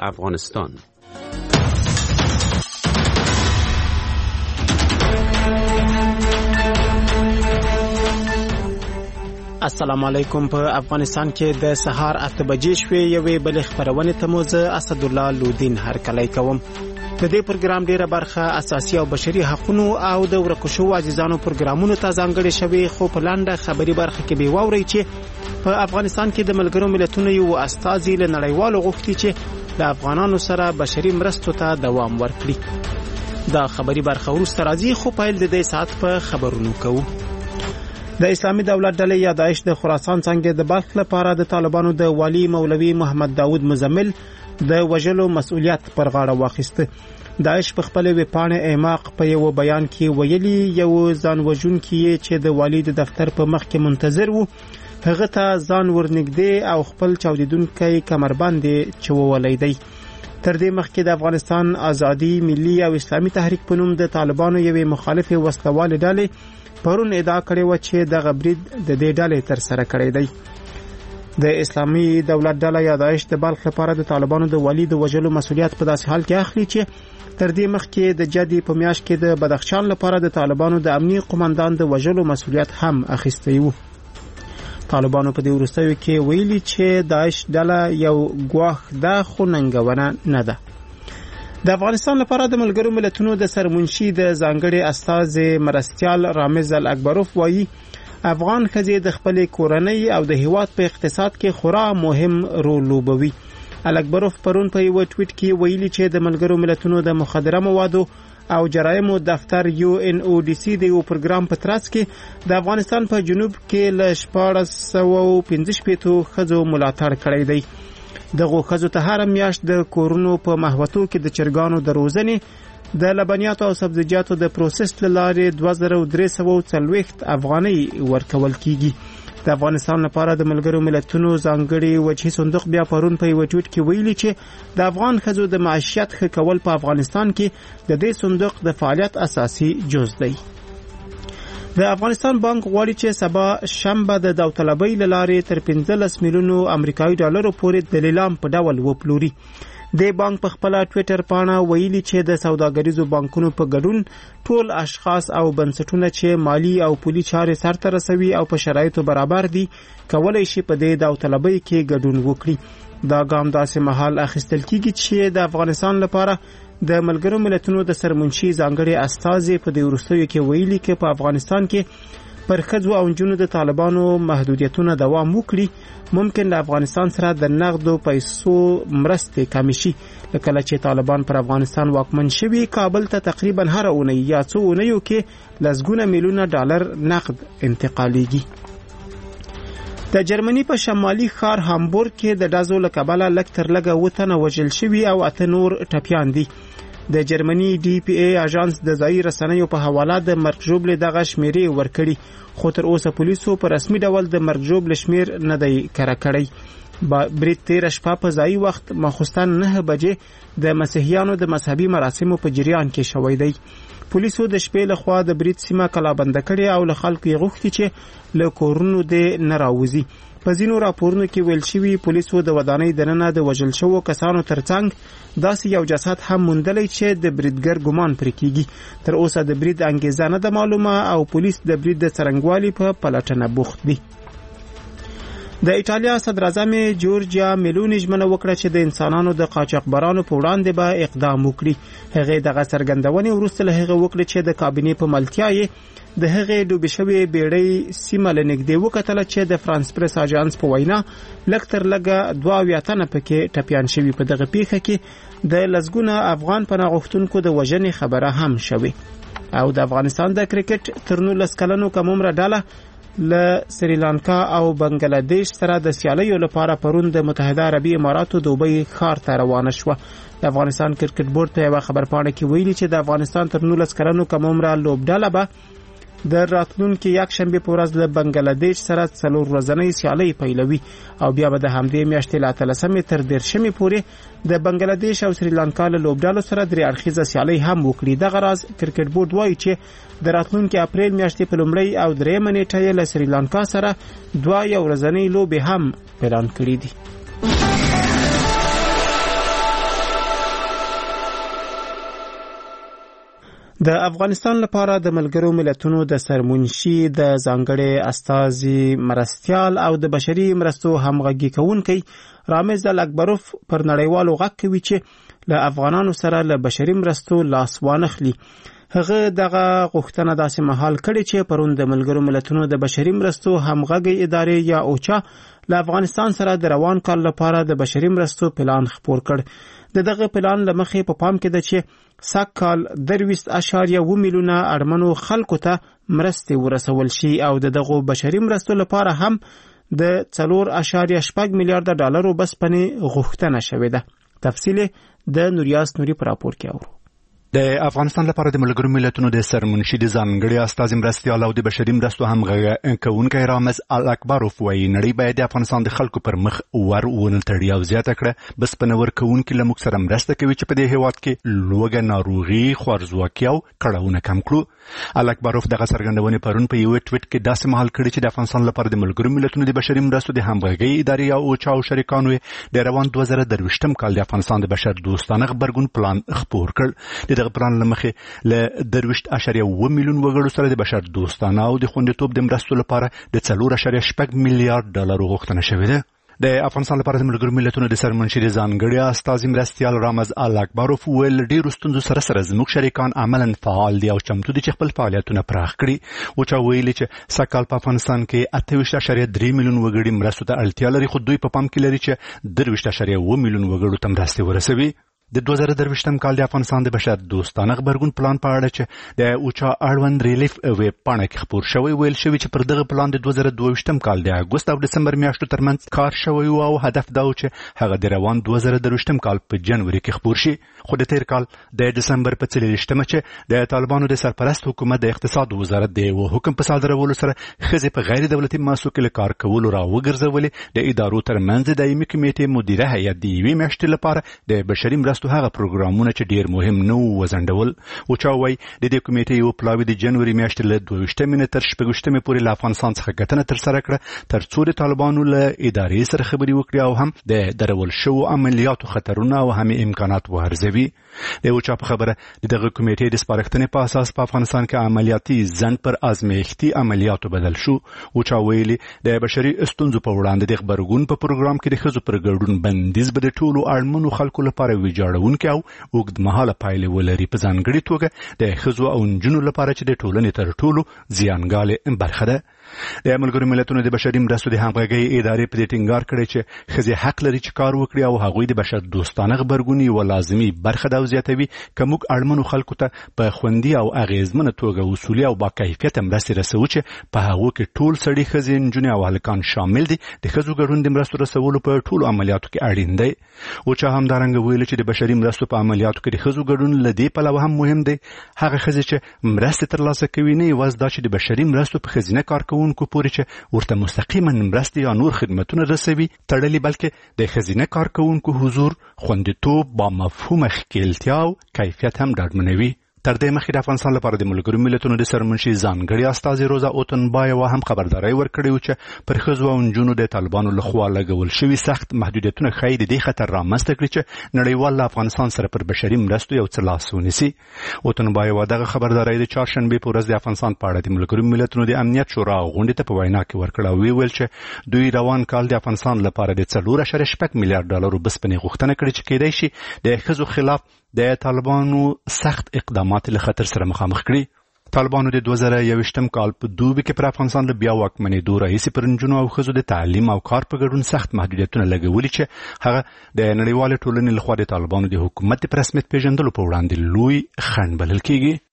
افغانستان. السلام علیکم. په افغانستان کې د سهار 8 بجې شوې یوې بلې خبرونه ته مو زه اسد الله لودین هرکلی کوم. د دې پروګرام ډیره برخه اساسي او بشري حقوقو او د ورکو شو عزیزانو پروګرامونو ته ځانګړې شوی، خو په لاندې خبري برخه کې به واوري چې په افغانستان کې د ملګرو ملتونو یو استازي له نړیوالو غوښتي چې د افغانانو سره بشري مرستو ته دوام ورکړي. دا خبري برخه وروسته راځي، خو پیل د دې ساعت په خبرونو کوو. د اسلامي دولت ډلې یا داعش د خراسان څنګه د بلخ لپاره د طالبانو د والی مولوي محمد داود مزمل د وژلو مسؤلیت پر غاړه واخیسته. داعش په خپل ویبپاڼه ایماق په یو بیان کې ویلي یو ځان وژونکی چې د والی د دفتر په مخ کې منتظر وو، هغه ته ځان ورنږدې او خپل چاودیدونکي کمربند چوولای دی. تر دې مخکې د افغانستان ازادي ملي او اسلامي تحریک په نوم د طالبانو یوې مخالفه وسلواله ډلې پرون ادعا کړې و چې د غبرید د دې ډلې تر سره کړې دی. د اسلامي دولت ډله یا داعش د بلخ لپاره د طالبانو د والی د وژلو مسؤلیت په داسې حال کې اخلي چې تر دې مخکې د جدي په میاشت کې د بدخشان لپاره د طالبانو د امنیي قومندان د وژلو مسؤلیت هم اخیستی و. طالبانو په دې وروستیو کې ویلي چې داعش ډله یو ګواښ ده، خو ننګونه نه ده. د افغانستان لپاره د ملګرو ملتونو د سرمنشي د ځانګړي استازي مرستيال رامز الاکبروف وایي افغان ښځې د خپل کورنۍ او د هیواد په اقتصاد کې خورا مهم رول لوبوي. الاکبروف پرون په یو ټویټ کې ویلي چې د ملګرو ملتونو د مخدره موادو او جرایمو دفتر UNODC د یو پروګرام په ترڅ کې د افغانستان په جنوب کې ل 1415 ښځو ملاتړ کړی دی. دغه ښځو ته هر میاشت د کورونو په محوطو کې د چرګانو د روزنې، د لبنیاتو او سبزیجاتو د پروسس لارې 2340 افغانۍ ورکول کیږي. د افغانستان لپاره د ملګرو ملتونو ځانګړي وجهي صندوق بیا پرون په یو ټویټ کې ویلي چې د افغان ښځو د معیشت ښه کول په افغانستان کې د دې صندوق د فعالیت اساسي جز دی. د افغانستان بانک غواړي چې سبا شنبه د داوطلبۍ لارې تر 15 میلیونو امریکایي ډالرو پورې د لیلام په ډول وپلوري. د بانک په خپل ټویټر پاڼه ویلي چې د سوداګریزو بانکونو په ګډون ټول اشخاص او بنسټونه چې مالی او پولي چارې سرته رسوي او په شرایطو برابر دي کولای شي په دې داوطلبۍ کې ګډون وکړي. دا ګام داسې مهال اخیستل کیږي چې د افغانستان لپاره د ملګرو ملتونو د سرمنشي ځانګړي استازي په دې وروستیو کې ویلي چې په افغانستان کې پر ښځو او نجونو د طالبانو محدودیتونه دوام وکړي، ممکن د افغانستان سره د نقدو پیسو مرستې کمې شي. لکه چې طالبان پر افغانستان واکمن شوي، کابل ته تقریبا هر اونۍ یا څو اونیو کې لسګونه میلیونه ډالر نقد انتقالیږي. د جرمني په شمالي ښار هامبورګ کې د ډزو له کبله لږ تر لږه 7 تنه وژل شوي او 8 نور ټپیان دي. د جرمني DPA اژانس د ځایي رسنیو په حواله د مرګ ژوبلې دغه شمیرې ورکړي، خو تر اوسه پولیسو په رسمي ډول د مرګ ژوبلې شمیر نه دی کره کړی. برید 13 شپه په ځایي وخت ماخوستن 9 بجې د مسیحیانو د مذهبي مراسمو په جریان کې شوی دی. پولیسو د شپې له خوا د برید سیمه کلابند کړې او له خلکو یې غوښتي چې له کورونو دې نه راوځي. په ځینو راپورونو کې ویل شوي پولیسو د ودانۍ دننه د وژل شوو کسانو ترڅنګ داسې یو جسد هم موندلی چې د بریدګر ګمان پرې کیږي. تر اوسه د برید انګیزه نه ده معلومه او پولیس د برید د څرنګوالي په پلټنه بوخت دي. د ایټالیا صدر اعظم جورجیا میلونی ژمنه وکړه چې د انسانانو د قاچاقبرانو په وړاندې به اقدام وکړي. هغه دغه څرګندونې وروسته له هغه وکړه چې د کابینې په ملتیا یې د هغه ډوبې شوې بیړۍ سیمه له نږدې وکتله چې د فرانس پریس اژانس په وینا لږ تر لږه 22 تنه پکې ټپیان شوي. په دغه پیښه کې د لسګونه افغان پناه غوښتونکو د وژنې خبره هم شوې. او د افغانستان د کرکټ تر 19 کلنو کم عمره ډله له سریلانکا او بنگلاديش سره د سیالیو لپاره پرون د متحده عربي اماراتو دوبۍ ښار ته روانه شوه. د افغانستان کرکټ بورډ ته یو خبرپاڼه کې ویلي چې د افغانستان تر 19 کلنو کم عمره لوبډاله به د راتلونکي یک شنبه په ورځ له بنگلاديش سره 4 ورځنۍ سیالي پیلوي او بیا به د همدې میاشتې له 13 تر 13 پورې د بنگلاديش او سریلانکا له لوبډالو سره درې اړخیزه سیالي هم وکړي. دغه راز کرکټ بورډ وایي چې د راتلونکي اپریل میاشتې په لومړۍ او درېمه نیټه له سریلانکا سره 2 ورځنۍ لوبې هم اعلان کړې دي. د افغانستان لپاره د ملګرو ملتونو د سرمنشي د ځانګړي استازي مرستیال او د بشري مرستو همغږي کوونکی رامز الاکبروف پر نړیوالو غږ کوي چې له افغانانو سره له بشري مرستو لاس وانخلي. هغه دغه غوښتنه داسې مهال کړې چې پرون د ملګرو ملتونو د بشري مرستو همغږي ادارې یا اوچا له افغانستان سره د روان کال لپاره د بشري مرستو پلان خپور کړ. دغه پلان لمخې په پام کې ده چې سږ کال 23.7 میلیونه اړمنو خلکو ته مرستې ورسول شي او دغه بشري مرستو لپاره هم د 4.8 میلیارډ ډالرو بسپنې غوښتنه شوې ده. تفصیل د نوریاس نوري پر راپور کې اورو. د افغانستان لپاره د ملګرو ملتونو د سرمنشي د ځانګړي استازي مرستیال او د بشري مرستو همغږي کوونکی رامز الاکبروف وايي نړۍ باید د افغانستان د خلکو پر مخ ور ونه تړي او زیاته کړه بسپنه ورکوونکي له موږ سره مرسته کوي چې په دې هیواد کې لوږه، ناروغي، خوارځواکي او کړاوونه کم کړو. الاکبروف دغه څرګندونې پرون په یو ټویټ کې داسې مهال کړي چې د افغانستان لپاره د ملګرو ملتونو د بشري مرستو د همغږي ادارې او اوچا او شریکانو د روان 2023 کال د افغانستان د بشر دوستانه غبرګون پلان خپور کړ. دغه پلان لمخې له 23.7 میلیون وګړو سره د بشر دوستانه او د خوندیتوب د مرستو لپاره د 4.8 میلیارډ ډالر غوښتنه شوې ده. د افغانستان لپاره د ملګرو ملتونو د سرمنشي د ځانګړي استازي مرستیال رامز الاکبروف ویل ډېرو ستونزو سره زموږ شریکان عملاً فعال دي او چمتو دي چې خپل فعالیتونه پراخ کړي. اوچا ویلي چې سږ کال په افغانستان کې 28.3 میلیون وګړي مرستو ته اړتیا لري، خو دوی په پام کې لري چې 23.7 میلیون وګړو ته مرستې ورسوي. د 2023 کال د افغانستان د بشر دوستانه غبرګون پلان په اړه چې د اوچا اړوند ریلیف ویب پاڼه کې خپور شوی ویل شوی چې پر دغه پلان د 2022 کال د اګوست او دسمبر میاشتو ترمنځ کار شوی او هدف دا و چې هغه د روان 2023 کال په جنوري کې خپور شي. خو د تیر کال د دسمبر په 23مه چې د طالبانو د سرپرست حکومت د اقتصاد وزارت د حکم په صادرولو سره ښځې په غیر دولتي مؤسسو کې له کار کولو را وګرځولې. د ادارو ترمنځ د دایمي کمیټې مدیره هیئت د یوې میاشتې لپاره د بشري مرستو هغه پروګرامونه چې ډیر مهم نه وزندول. اوچا وايي د دې کمیټې یو پلاوی د جنوري میاشتې له 22 تر 26 پورې له افغانستان څخه کتنه ترسره کړه ترڅو د طالبانو له ادارې سره خبرې وکړي او هم د درول شوو عملیاتو خطرونه او هم امکانات وارزوي. د اوچا په خبره دغه کمیټې د سپارښتنې په اساس په افغانستان کې عملیاتي ځنډ پر ازمایښتي عملیاتو بدل شو. اوچا ویلي د بشري ستونزو په وړاندې د خبرګون په پروګرام کې د ښځو پر ګډون بندیز به د ټولو اړمنو خلکو لپاره ویجاړونکي او اوږدمهاله پایلې ولري، په ځانګړي توګه د ښځو او نجونو لپاره چې د ټولنې تر ټولو زیانګالې برخه ده. د ملګرو ملتونو د بشري مرستو د همغږۍ ادارې په دې ټینګار کړی چې ښځې حق لري چې کار وکړي او هغوی د بشر دوستانه غبرګون یوه لازمي برخه ده او زیاتوي که موږ اړمنو خلکو ته په خوندي او اغیزمنه توګه اصولي او باکیفیته مرستې رسوو چې په هغو کې ټول سړي، ښځې، نجونې او هلکان شامل دي. د ښځو ګډون د مرستو رسولو په ټولو عملیاتو کې اړین دی. اوچا همدارنګه ویلي چې د بشري مرستو په عملیاتو کې د ښځو ګډون له دې پلوه هم مهم دی. هغه ښځې چې مرستې ترلاسه کوي نه یوازې دا چې د بشري مرستو په ښځینه کارکوونکو پورې چې ورته مستقیما مرستې یا نور خدمتونه رسوي تړلي، بلکې د ښځینه کارکوونکو حضور، خوندیتوب، با مفهومه ښکیلتیا او کیفیت هم ډاډمنوي. تر دې مخکې د افغانستان لپاره د ملګرو ملتونو د سرمنشي ځانګړي استازي روزا اوتنبایوا هم خبرداری ورکړې و چې پر ښځو او نجونو د طالبانو لخوا لګول شوي سخت محدودیتونه ښایي د دې خطر رامنځته کړي چې نړیوال له افغانستان سره پر بشري مرستو یو څه لاس ونیسي. اوتنبایوا دغه خبرداری د چهارشنبې په ورځ د افغانستان په اړه د ملګرو ملتونو د امنیت شورا غونډې ته په وینا کې ورکړه او ویل چې دوی روان کال د افغانستان لپاره د 4.8 میلیارډ ډالرو بسپنې غوښتنه کړې چې کېدای شي د ښځو خلاف د طالبانو سخت اقدامات له خطر سره مخامخ کړي. طالبانو د 2021 کال په دوبي کې پر افغانستان له بیا واکمنېدو راهیسې پر نجونو او ښځو د تعلیم او کار په ګډون سخت محدودیتونه لګولي چې هغه د نړیوالې ټولنې لخوا د طالبانو د حکومت د رسمیت پیژندلو په وړاندې لوی خنډ بلل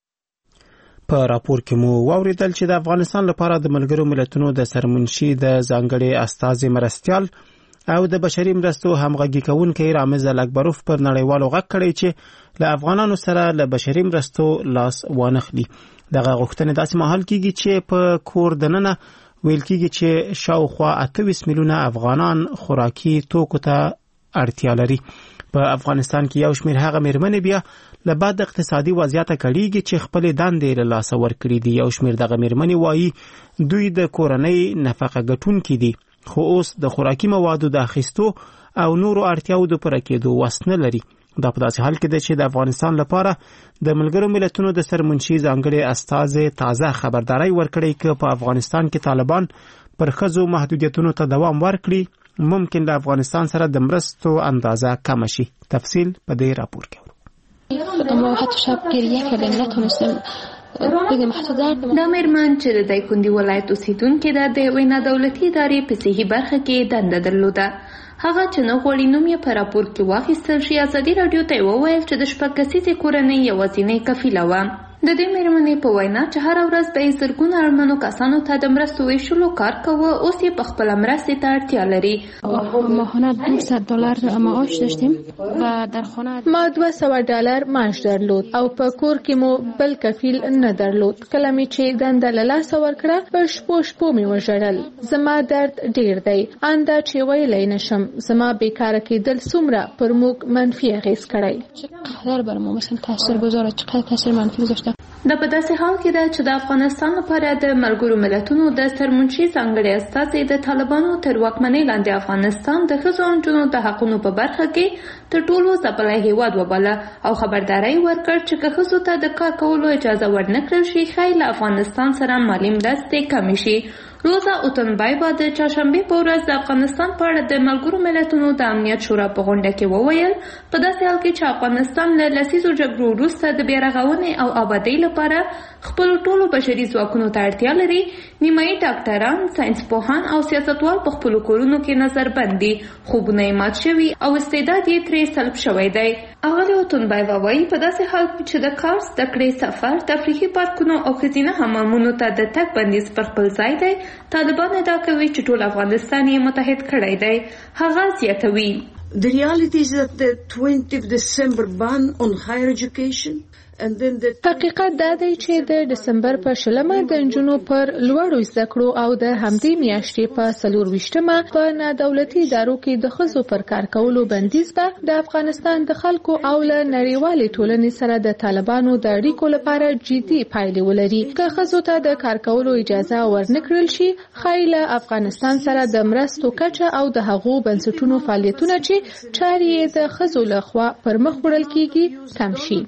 کېږي. په راپور کې مو واوریدل چې د افغانستان لپاره د ملګرو ملتونو د سرمنشي د ځانګړي استازي مرستیال او د بشري مرستو همغږي کوونکی رامز الاکبروف پر نړیوالو غږ کړی چې له افغانانو سره له بشري مرستو لاس وانخلي. دغه غوښتنې داسې مهال کېږي چې په کور دننه ویل کېږي چې شاوخوا 28 میلیونه افغانان خوراکي توکو ته اړتیا لري. په افغانستان کې یو شمېر هغه مېرمنې بیا له بد اقتصادي وضعیته کړېږي چې خپلې دندې له لاسه ورکړي دي. یو شمېر دغه مېرمنې وایي دوی د کورنۍ نفقه ګټونکي دي خو اوس د خوراکي موادو د اخیستو او نورو اړتیاو د پوره کېدو وس نه لري. دا په داسې حال کې ده چې د افغانستان لپاره د ملګرو ملتونو د سرمنشي ځانګړي استازي تازه خبرداري ورکړې چې په افغانستان کې طالبان پر ښځو محدودیتونو ته دوام ورکړي ممکن د افغانستان سره د مرستو اندازه کم شي. تفصیل په دې راپور کې اما حتی شب گریه کردیم نتونستیم بگم محدودات دا مېرمن چې د دایکنډي ولایت اوسیدونکې ده د یوې نادولتي ادارې په صحي برخه کې دنده درلوده. هغه چې نه غواړي نوم یې په راپور کې واخیستل شي ازادي راډیو ته وویل چې د 6 کسیزې کورنۍ یوازینۍ کفیله وه. د دې مېرمنې په وینا چې هر ورځ به یې زرګونه اړمنو کسانو ته د مرستو ویشلو کار کوه، اوس یې په خپله مرستې ته اړتیا لري. ماهانه $200 معاش داشتیم و در خانه ما $200 معاش درلود او په کور کې مو بل کفیل نه درلود. کله مې چې دنده له لاسه ورکړه په شپو مې وژړل. زما درد ډیر دی، انده چې ویلی نشم. زما بیکاره کېدل څومره پر موږ منفي اغیز کړی. چقدر بر ما مثلا تاثیرگذاره، چقدر تاثیر منفی گذاشته. دا په داسې حال کې ده چې د افغانستان لپاره د ملګرو ملتونو د سرمنشي ځانګړي استازي د طالبانو تر واکمنۍ لاندې افغانستان د ښځو او نجونو د حقونو په برخه کې تر ټولو ځپلی هیواد وباله او خبرداری ورکړ چې که ښځو ته د کار کولو اجازه ورنه کړل شي ښایي له افغانستان سره مالي مرستې کمې شي. روزا اوتنبایبا د چهارشنبې په ورځ د افغانستان په اړه د ملګرو ملتونو د امنیت شورا په غونډه کې وویل په داسې حال کې چې افغانستان له لسیزو جګړو وروسته د بیارغونې او آبادۍ لپاره خپلو ټولو بشري ځواکونو ته اړتیا لري، نیمایي ډاکټران، ساینسپوهان او سیاستوال په خپلو کورونو کې نظربند دي، خوبونه یې مات شوي او استعداد یې ترې سلب شوی دی. اغلې اوتنبایبا وایي په داسې حال کې چې د کار، زده کړې، سفر، تفریحي پارکونو او ښځینه حمامونو ته د تګ بندیز پر خپل ځای دی، طالبان ادعا کوي چې ټول افغانستان یې متحد کړی دی. هغه زیاتوي The reality is that the 20th December ban on higher education حقیقت دا دی چې د دسمبر په 20 د نجونو پر لوړو زده کړو او د همدې میاشتې په 24 په نادولتي ادارو کې د ښځو پر کار کولو بندیز به د افغانستان د خلکو او له نړیوالې ټولنې سره د طالبانو د اړیکو لپاره جدي پایلې ولري. که ښځو ته د کار کولو اجازه ورنکړل شي ښایي له افغانستان سره د مرستو کچه او د هغو بنسټونو فعالیتونه چې چارې یې د ښځو لخوا پر مخ وړل کیږي کم شي.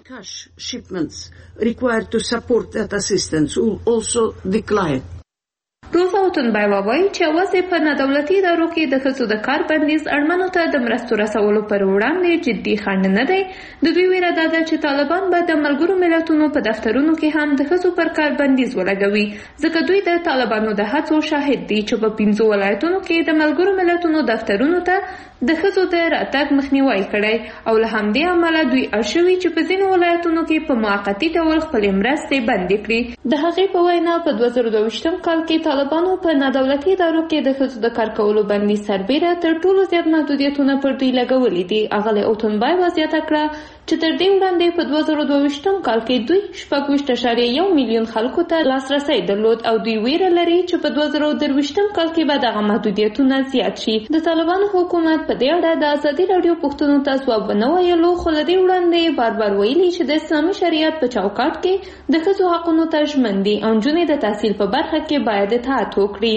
required to support that assistance will also decline. روزا اوتنبایبا وایي چې یوازې په نادولتي ادارو کې د ښځو د کار بندیز اړمنو ته د مرستو رسولو پر وړاندې جدي خنډ نه دی. د دوی ویره دا ده چې طالبان به د ملګرو ملتونو په دفترونو کې هم د ښځو پر کار بندیز ولګوي، ځکه دوی د طالبانو د هڅو شاهد دي چې په 5 ولایتونو کې د ملګرو ملتونو دفترونو ته د ښځو د راتګ مخنیوي کړی او له همدې امله دوی اړ شوي چې په ځینو ولایتونو کې په موقتي ډول خپلې مرستې بندې کړي. د هغې په وینا په 2022 کال کې طالبانو په نادولتي ادارو کې د ښځو د کار کولو بندیز سربیره تر ټولو زیات محدودیتونه پر دوی لګولي دي. اغلې اوتنبایبا زیاته کړه چې تر دې وړاندې په 2022 کال کې دوی 26.1 میلیون خلکو ته لاسرسی درلود او دوی ویره لري چې په 2023 کال کې به دغه محدودیتونه زیات شي. د طالبانو حکومت په دې اړه د ازادي راډیو پوښتنو ته ځواب ونه ویلو، خو له دې وړاندې بار ویلي چې د اسلامي شریعت په چوکاټ کې د ښځو حقونو ته ژمن دي او نجونې د تحصیل په برخه کې باید اطاعت وکړي.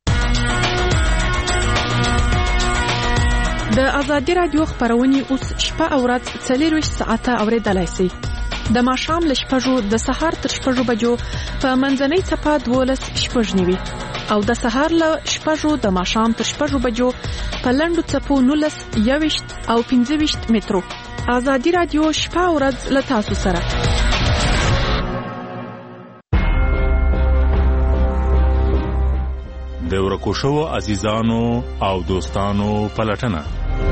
د ازادي راډیو خبرونه اوس شپه او ورځ 24 ساعته اوریدلای شئ. د ماښام له 6 د سهار تر 6 بجو په منځنۍ صفه 12:09 او د سهار له 6 د ماښام تر 6 بجو په لنډو صفو 19 21 او 25 مترو. ازادي راډیو شپه او ورځ له تاسو سره. د ورکو شوو عزیزانو او دوستانو پلټنه.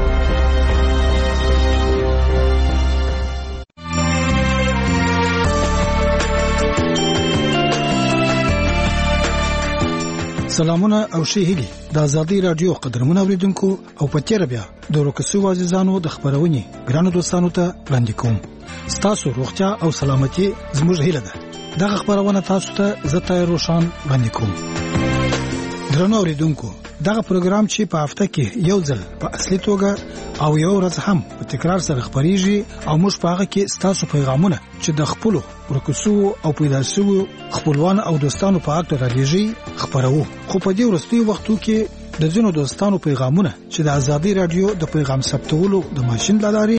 سلامونه او ښه هیلې د ازادي راډیو قدرمن اوریدونکو او په تیر بیا د ورکو عزیزانو د خبرونې ګرانو دوستانو ته وړاندې کوم. ستاسو روغتیا او سلامتي زموږ هیله ده. دغه خبرونه تاسو ته زه روشان وړاندې کوم. درنو اوریدونکو، دغه پروګرام چې په هفته کې یو ځل په اصلي توګه او یو ورځ هم په تکرار سره خبريږي او موږ په هغه کې ستاسو پیغامونه چې د خپلو ورکوسو او پیدا شوو خپلوان او دوستانو په اړه راځي خبرو. خو په دې ورستي وختو کې د ځینو دوستانو پیغامونه چې د ازادي رادیو د پیغام ثبتولو د ماشين لاري